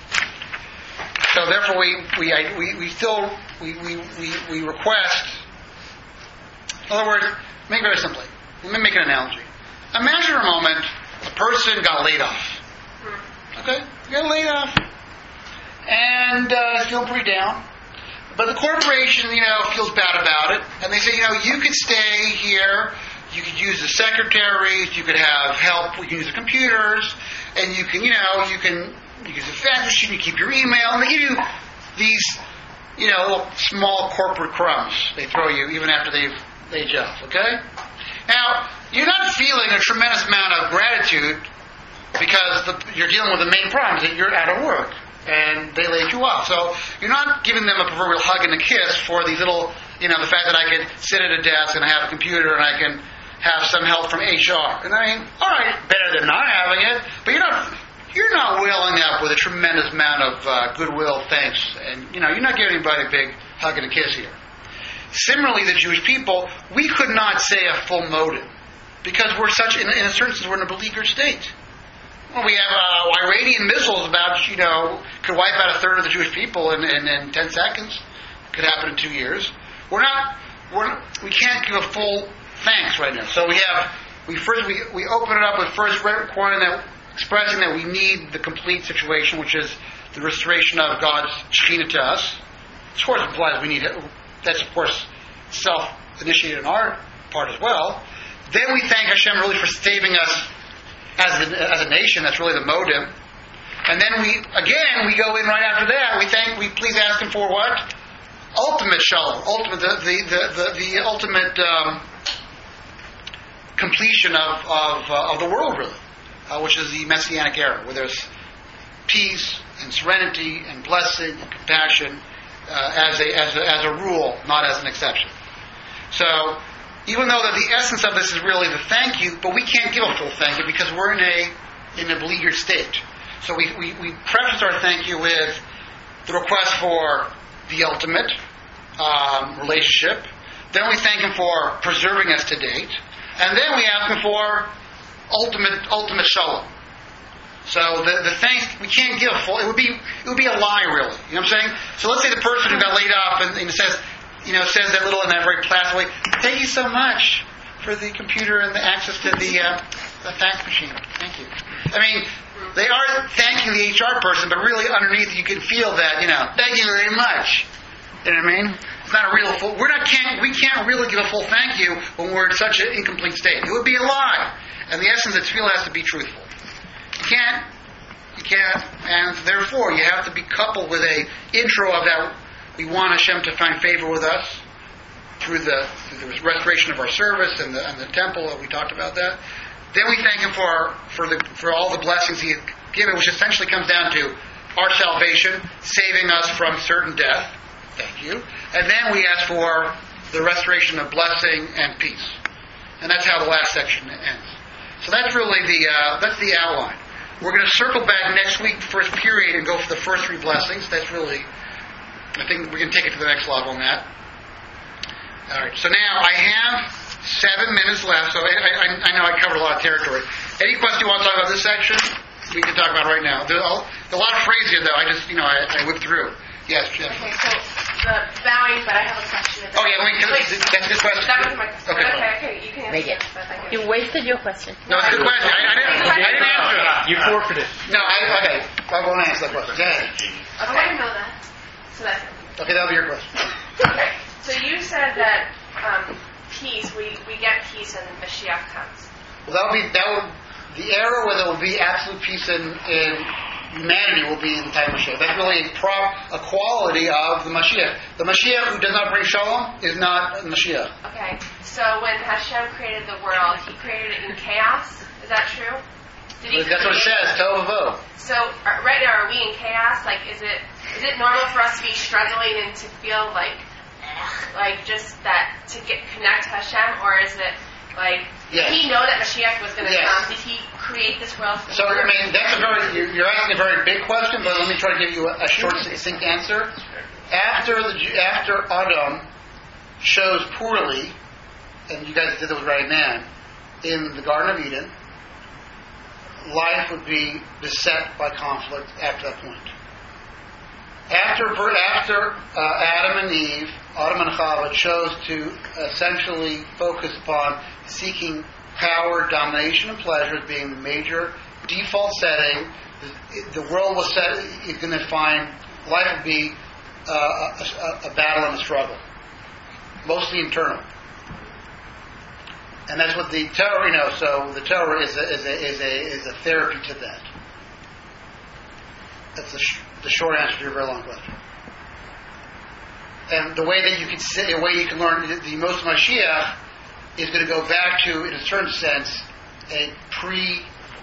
[SPEAKER 1] So therefore, we we we, we still we, we, we, we request. In other words, make it very simply. Let me make an analogy. Imagine for a moment a person got laid off. Okay? You get laid off. And uh, feel pretty down. But the corporation, you know, feels bad about it. And they say, you know, you could stay here. You could use the secretaries. You could have help. We can use the computers. And you can, you know, you can use the fax machine. You keep your email. And they give you these, you know, little small corporate crumbs they throw you even after they've laid you off. Okay? Now, you're not feeling a tremendous amount of gratitude because the, you're dealing with the main problem is that you're out of work and they laid you off. So you're not giving them a proverbial hug and a kiss for these little, you know, the fact that I could sit at a desk and I have a computer and I can have some help from H R. And I mean, all right, better than not having it, but you're not you're not welling up with a tremendous amount of uh, goodwill, thanks, and you know, you're not giving anybody a big hug and a kiss here. Similarly, the Jewish people, we could not say a full motive because we're such, in, in a certain sense, we're in a beleaguered state. Well, we have uh, Iranian missiles about, you know, could wipe out a third of the Jewish people in, in, in ten seconds. Could happen in two years. We're not, we're not, we can't give a full thanks right now. So we have, we first, we, we open it up with first requiring that, expressing that we need the complete situation, which is the restoration of God's Shekhinah to us. Of course, it implies we need it. That's, of course, self-initiated on our part as well. Then we thank Hashem really for saving us as a, as a nation. That's really the motive. And then we, again, we go in right after that. We thank, we please ask Him for what? Ultimate shalom. Ultimate, the, the, the, the, the ultimate um, completion of, of, uh, of the world, really, uh, which is the Messianic era, where there's peace and serenity and blessing and compassion. Uh, as a as a as a rule, not as an exception. So, even though that the essence of this is really the thank you, but we can't give a full thank you because we're in a in a beleaguered state. So we we, we preface our thank you with the request for the ultimate um, relationship. Then we thank Him for preserving us to date, and then we ask Him for ultimate ultimate shalom. So the the thanks we can't give full. It would be it would be a lie, really. You know what I'm saying? So let's say the person who got laid off and, and says, you know, says that little in that very placid way. Thank you so much for the computer and the access to the uh, the fax machine. Thank you. I mean, they are thanking the H R person, but really underneath you can feel that, you know, thank you very much. You know what I mean? It's not a real full. We're not can't we can't really give a full thank you when we're in such an incomplete state. It would be a lie, and the essence of the tefillah has to be truthful. You can't, you can't, and therefore you have to be coupled with a intro of that. We want Hashem to find favor with us through the, through the restoration of our service and the, and the temple. We talked about that. Then we thank Him for for the for all the blessings He has given, which essentially comes down to our salvation, saving us from certain death. Thank you. And then we ask for the restoration of blessing and peace. And that's how the last section ends. So that's really the uh, that's the outline. We're going to circle back next week, first period, and go for the first three blessings. That's really, I think we can take it to the next level on that. All right. So now I have seven minutes left. So I, I, I know I covered a lot of territory. Any question you want to talk about this section? We can talk about right now. There's a, a lot of phrases here, though. I just, you know, I, I whipped through. Yes, Jeff.
[SPEAKER 8] Okay, so the bowing, but I have a question.
[SPEAKER 1] Oh, yeah, wait,
[SPEAKER 8] Wait,
[SPEAKER 1] that's a good question.
[SPEAKER 8] That was my question.
[SPEAKER 1] Okay,
[SPEAKER 8] Okay, okay, you can answer it. but I can-
[SPEAKER 3] You wasted your question.
[SPEAKER 1] No, it's a good question. I, I, didn't, I didn't answer it.
[SPEAKER 4] You forfeited.
[SPEAKER 1] No, I, okay. I won't answer that question. Go ahead.
[SPEAKER 8] I want to know that. So that's it.
[SPEAKER 1] Okay, that'll be your question.
[SPEAKER 8] Okay. So you said that um, peace, we, we get peace when Mashiach comes.
[SPEAKER 1] Well, that'll be, that would, the era where there will be absolute peace in, in humanity will be in the time of Mashiach. That's really a, pro, a quality of the Mashiach. The Mashiach who does not bring shalom is not a Mashiach.
[SPEAKER 8] Okay. So when Hashem created the world, He created it in chaos. Is that true? Did he
[SPEAKER 1] That's what it
[SPEAKER 8] create-
[SPEAKER 1] says, Tohu Vavohu.
[SPEAKER 8] So are, right now, are we in chaos? Like, is it is it normal for us to be struggling and to feel like, like just that to get connect to Hashem, or is it like
[SPEAKER 1] Yes.
[SPEAKER 8] did He know that Mashiach was going to
[SPEAKER 1] Yes.
[SPEAKER 8] come? Did He create this world?
[SPEAKER 1] So, I mean, that's a very, you're you're asking a very big question, but let me try to give you a, a short, succinct answer. After the after Adam chose poorly, and you guys did that with right man, in the Garden of Eden, life would be beset by conflict after that point. After after uh, Adam and Eve, Adam and Chava chose to essentially focus upon seeking power, domination, and pleasure as being the major default setting. The, the world was set, is going to find life will be uh, a, a, a battle and a struggle, mostly internal. And that's what the Torah, you know, so the Torah is a, is a, is a, is a therapy to that. That's the, sh- the short answer to your very long question. And the way that you can say, the way you can learn the, the Moshe Mashiach is going to go back to, in a certain sense, a pre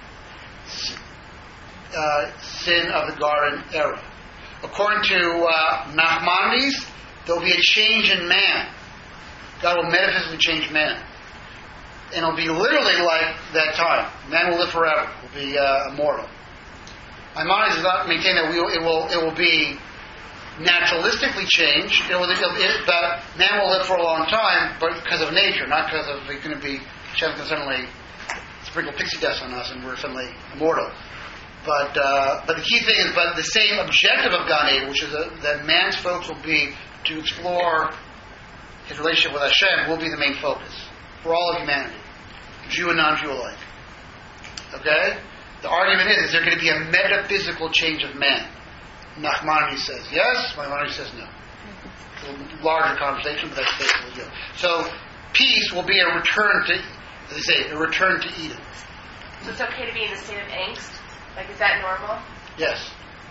[SPEAKER 1] uh, sin of the Garden era. According to uh, Nachmanides, there will be a change in man. God will metaphysically change man. And it'll be literally like that time. Man will live forever. Will be uh, immortal. Maimonides does not maintain that we will, it will it will be naturalistically changed. It will, it, it, but man will live for a long time, but because of nature, not because of it's going to be Hashem can suddenly sprinkle pixie dust on us and we're suddenly immortal. But uh, but the key thing is, but the same objective of Gan Eden, which is a, that man's focus will be to explore his relationship with Hashem, will be the main focus for all of humanity, Jew and non-Jew alike. Okay? The argument is, is there going to be a metaphysical change of man? Nachmanides says yes, Maimonides says no. It's a larger conversation, but that's basically it. So, peace will be a return to, as they say, a return to Eden.
[SPEAKER 8] So it's okay to be in a state of angst? Like, is that normal?
[SPEAKER 1] Yes.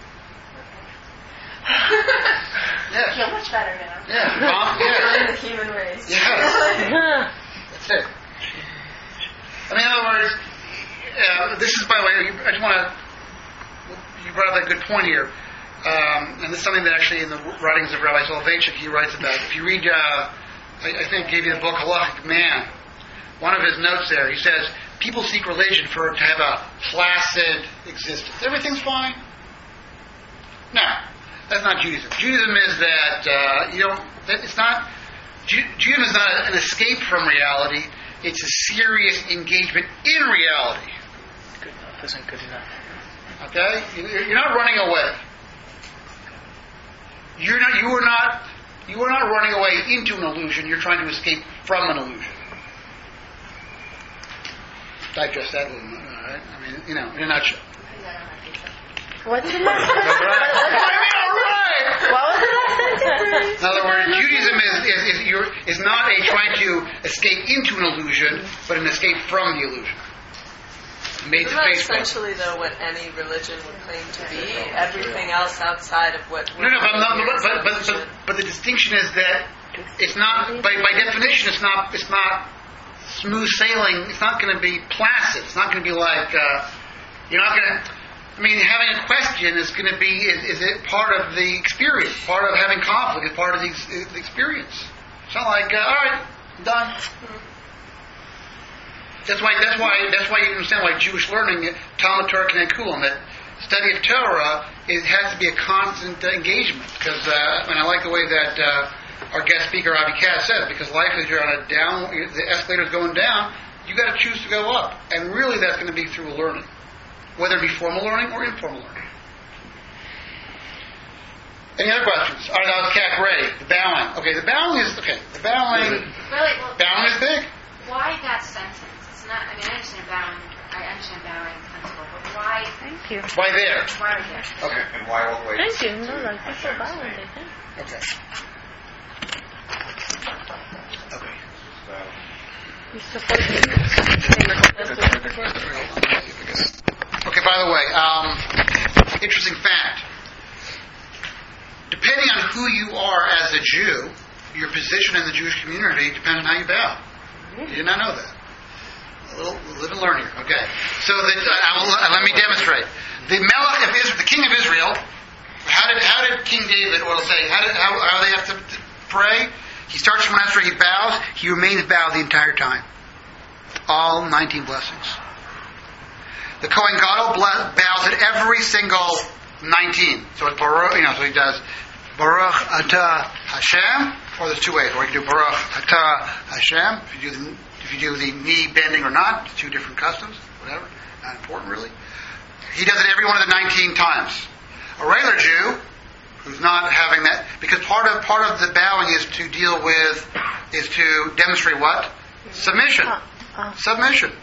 [SPEAKER 8] I
[SPEAKER 1] Yes.
[SPEAKER 8] feel much better now.
[SPEAKER 1] Yeah. Mom, yeah.
[SPEAKER 8] In the human race.
[SPEAKER 1] Yes. That's it. I mean, in other words, uh, this is, by the way, I just want to, you brought up a good point here. Um, and this is something that actually in the writings of Rabbi Soloveitchik he writes about. If you read, uh, I, I think gave you the book Halachic Man, one of his notes there, he says, people seek religion for to have a placid existence. Everything's fine. No, that's not Judaism. Judaism is that, uh, you know, that it's not, Ju- Judaism is not an escape from reality. It's a serious engagement in reality.
[SPEAKER 4] Good enough isn't good enough.
[SPEAKER 1] Okay? You're not running away. You're not, you are not, you are not running away into an illusion. You're trying to escape from an illusion. Digest that a little bit, all right? I mean, you know, in a nutshell.
[SPEAKER 3] What's the last
[SPEAKER 1] All right. All right.
[SPEAKER 3] What was the last sentence?
[SPEAKER 1] In other words, Judaism is is, is, you're, is not a trying to escape into an illusion, but an escape from the illusion. Made
[SPEAKER 10] Isn't
[SPEAKER 1] to
[SPEAKER 10] that
[SPEAKER 1] face with.
[SPEAKER 10] essentially, though, what any religion would claim to be? Everything else outside of what...
[SPEAKER 1] No, no, but, not, but, but, but, but, but the distinction is that it's not, by, by definition, it's not, it's not smooth sailing. It's not going to be placid. It's not going to be like, uh, you're not going to, I mean, having a question is going to be, is, is it part of the experience? Part of having conflict is part of the, ex- the experience. It's not like, uh, all right, I'm done. That's why. That's why. That's why you understand why Jewish learning, Talmud, Torah, and Kulam, that study of Torah, it has to be a constant uh, engagement. Because, uh, and I like the way that uh, our guest speaker Avi Katz said, because life is you're on a down, the escalator's going down. You got to choose to go up, and really that's going to be through learning, whether it be formal learning or informal learning. Any other questions? All right, now it's Cat ready. The bowing. Okay, the bowing is okay. The bowing.
[SPEAKER 6] Really, well,
[SPEAKER 1] Bowing is big.
[SPEAKER 6] why that sentence? It's not, I mean, I understand bowing, I understand bowing principle, but why,
[SPEAKER 3] Thank you.
[SPEAKER 1] Why there?
[SPEAKER 6] why are there?
[SPEAKER 1] Okay.
[SPEAKER 7] And why all the way?
[SPEAKER 3] Thank you. No, like people bow when they think.
[SPEAKER 1] Okay. Okay.
[SPEAKER 7] So,
[SPEAKER 3] You're supposed to.
[SPEAKER 1] Okay, by the way, um, interesting fact. Depending on who you are as a Jew, your position in the Jewish community depends on how you bow. You did not know that. A little, live and learn here. Okay. So the, uh, I will, uh, let me demonstrate. The Melech of Israel, the King of Israel, how did how did King David, or let's say, how did how, how they have to pray? He starts from after he bows. He remains bowed the entire time. All nineteen blessings. The Kohen Gadol bows at every single nineteen. So it's Baruch, you know, so he does Baruch Atah Hashem, or there's two ways. Or you can do Baruch Atah Hashem. If you do the, if you do the knee bending or not, two different customs, whatever. Not important really. He does it every one of the nineteen times. A regular Jew, who's not having that, because part of part of the bowing is to deal with, is to demonstrate what? Submission.
[SPEAKER 3] Oh.
[SPEAKER 1] Submission.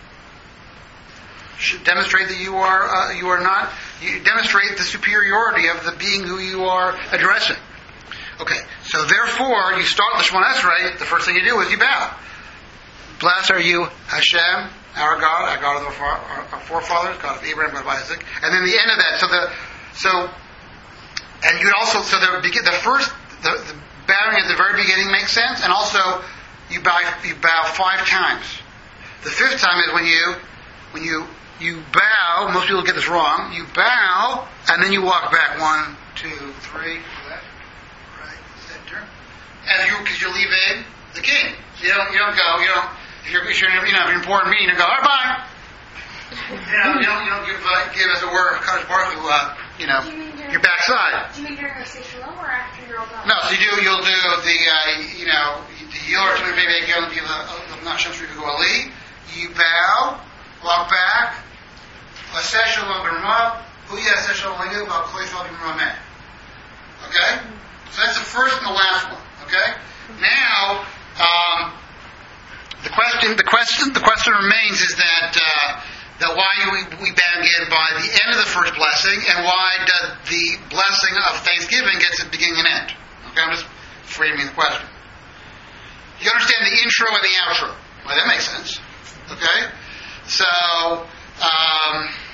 [SPEAKER 1] Should demonstrate that you are uh, you are not. You demonstrate the superiority of the being who you are addressing. Okay, so therefore, you start the Shemona Esrei. The first thing you do is you bow. Blessed are you, Hashem, our God, our God of our, our, our forefathers, God of Abraham, God of Isaac, and then the end of that. So the so, and you also so the begin the first the, the bowing at the very beginning makes sense, and also you bow you bow five times. The fifth time is when you when you you bow. Most people get this wrong. You bow and then you walk back. One, two, three, left, right, center. As you because you're leaving the king. So you don't you don't go. You don't. If you're, if you're, you know, if you're an important meeting, you go, all right, bye. You know, you don't, you don't give, uh, give as it were, Kaddish Baruch Hu, uh, you know,
[SPEAKER 6] Do you mean during,
[SPEAKER 1] your backside.
[SPEAKER 6] Do you mean during a say shalom or after you're all done?
[SPEAKER 1] No, so you do, you'll do the, uh, you know, the Yor to maybe Yom Kiv, not Shem Shri V'Gu Ali. You bow, walk back, Aseh Shalom B'Rama, Hu Yaseh Shalom Aleinu, V'Al Kol Yisrael B'Rameh. Okay? So that's the first and the last one. Okay? Now, um, The question, the question, the question remains is that uh, that why we, we begin by the end of the first blessing, and why does the blessing of Thanksgiving gets at the beginning and end? Okay, I'm just framing the question. You understand the intro and the outro? Well, that makes sense. Okay, so um,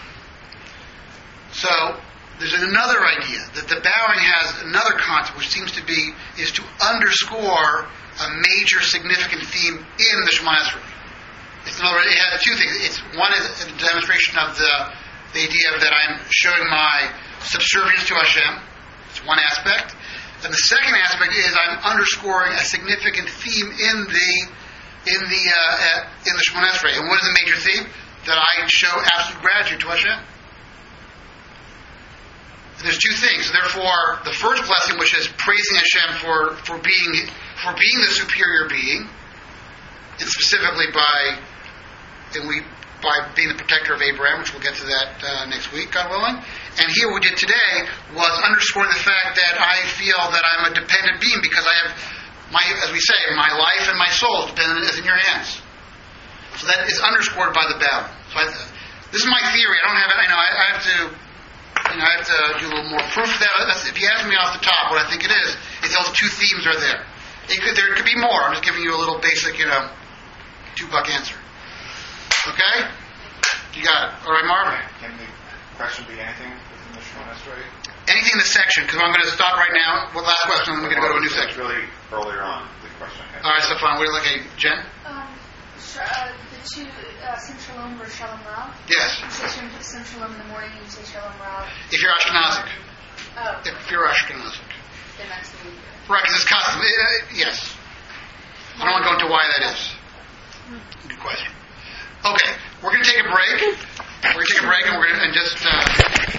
[SPEAKER 1] so there's another idea that the bowing has another concept, which seems to be is to underscore a major significant theme in the Shemona Esrei. It's another. It has two things. It's one is a demonstration of the the idea that I'm showing my subservience to Hashem. It's one aspect, and the second aspect is I'm underscoring a significant theme in the in the uh, in the Shemona Esrei. And what is the major theme? That I show absolute gratitude to Hashem. There's two things. Therefore, the first blessing, which is praising Hashem for, for being for being the superior being, and specifically by and we by being the protector of Abraham, which we'll get to that uh, next week, God willing. And here what we did today was underscoring the fact that I feel that I'm a dependent being because I have my, as we say, my life and my soul is dependent is in your hands. So that is underscored by the bow. So I, this is my theory. I don't have it. I know I, I have to. You know, I have to do a little more proof of that. That's, if you ask me off the top, what I think it is, is those two themes are there. It could, there could be more. I'm just giving you a little basic, you know, two-buck answer. Okay? You got it. All right, Marvin?
[SPEAKER 7] Can the question be anything within the Shemona Esrei?
[SPEAKER 1] Anything in the section, because I'm going to stop right now. Well, last question, and then we're going to go to a new
[SPEAKER 7] That's
[SPEAKER 1] section.
[SPEAKER 7] really earlier on, the question I had.
[SPEAKER 1] All right, Stefan, what do you like? Hey, Jen?
[SPEAKER 6] Um, sh- uh, the two, uh, Sim Shalom or Shalom Rav.
[SPEAKER 1] Yes.
[SPEAKER 6] You say Sim, Sim Shalom in the morning, you say Shalom Rav.
[SPEAKER 1] If you're Ashkenazic.
[SPEAKER 6] Oh,
[SPEAKER 1] If you're Ashkenazic.
[SPEAKER 6] then that's the week.
[SPEAKER 1] Right, because it's custom. Uh, yes. I don't want to go into why that is. Good question. Okay, we're going to take a break. We're going to take a break, and we're going to and just. Uh,